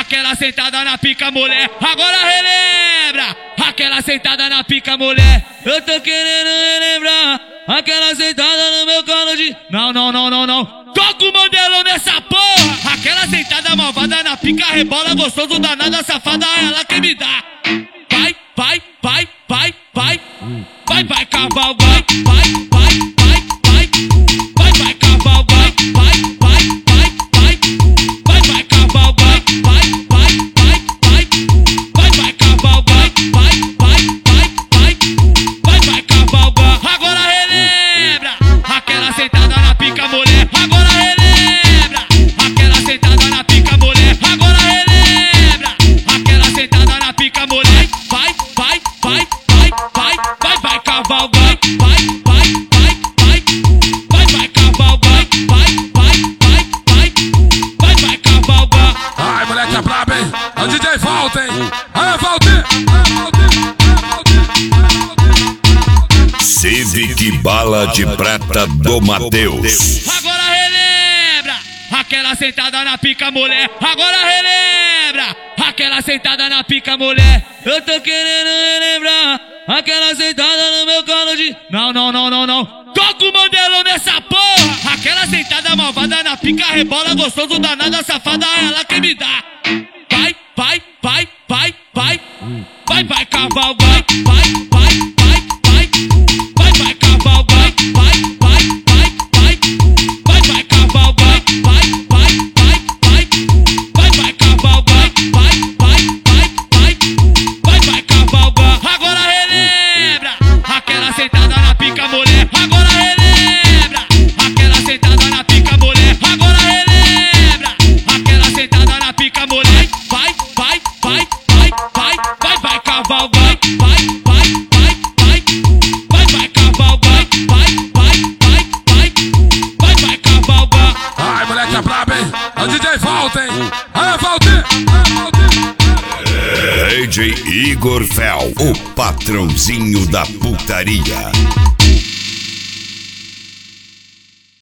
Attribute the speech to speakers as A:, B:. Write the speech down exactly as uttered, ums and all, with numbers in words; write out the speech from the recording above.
A: aquela sentada na pica, mulher. Agora relembra, aquela sentada na pica, mulher. Eu tô querendo relembrar, aquela sentada no meu colo de... Não, não, não, não, não. Toca o modelão nessa porra. Aquela sentada malvada na pica, rebola gostoso, danada, safada, ela que me dá. Vai, vai, vai, vai, vai. Vai, vai, cavalo, vai, vai, vai, vai, vai. Vai, vai, cavalo, vai, vai, vai, vai, vai. Vai, vai, cavalo, vai, vai, vai, vai, vai. Vai, vai, cavalo, vai, vai, vai, vai, vai. Vai, vai, cavalo, vai. Agora relembra, aquela sentada na pica, mulher. Agora relembra, aquela sentada na pica, mulher. Agora relembra, aquela sentada na pica, mulher. Vai, vai, vai, vai, vai, vai, vai, cavalo, vai, vai, vai, vai, vai. Vai, vai, cavalo, vai, vai, vai, vai, vai. Vai, vai, cavalo, vai.
B: Ai, moleque é brabo, hein? É o D J Volta, hein? Ai, Valdir! Ai, Valdir!
C: Civic Bala de Prata do Mateus.
A: Agora relembra, aquela sentada na pica, mulher. Agora relembra, aquela sentada na pica, mulher. Eu tô querendo relembrar, aquela sentada no meu colo de... Não, não, não, não, não. Toca o modelão nessa porra. Aquela sentada malvada na pica, rebola gostoso, danada, safada, ela que me dá. Vai, vai, vai, vai, vai. Vai, vai, cavalo, vai, vai, vai, vai, vai. Vai, vai, cavalo, vai, vai, vai, vai, vai. Vai, vai, cavalo, vai, vai, vai, vai, vai. Vai, vai, cavalo, vai, vai, vai, vai, vai. Vai, vai, cavalo, vai. Agora relembra, aquela sentada na pica, mulher. Agora relembra, aquela sentada na pica, mulher. Agora relembra, aquela sentada na pica, mulher. Vai, vai, vai, vai, vai. Vai, vai, cavalo, vai, vai, vai, vai, vai. Vai, vai, cavalo, vai, vai, vai, vai, vai. Vai, vai, cavalo, vai.
B: Ai, moleque é brabo, hein? É o D J Volta, hein? Ai, Valdir! Ai, Valdir!
C: D J Igor Fel, o patrãozinho da putaria.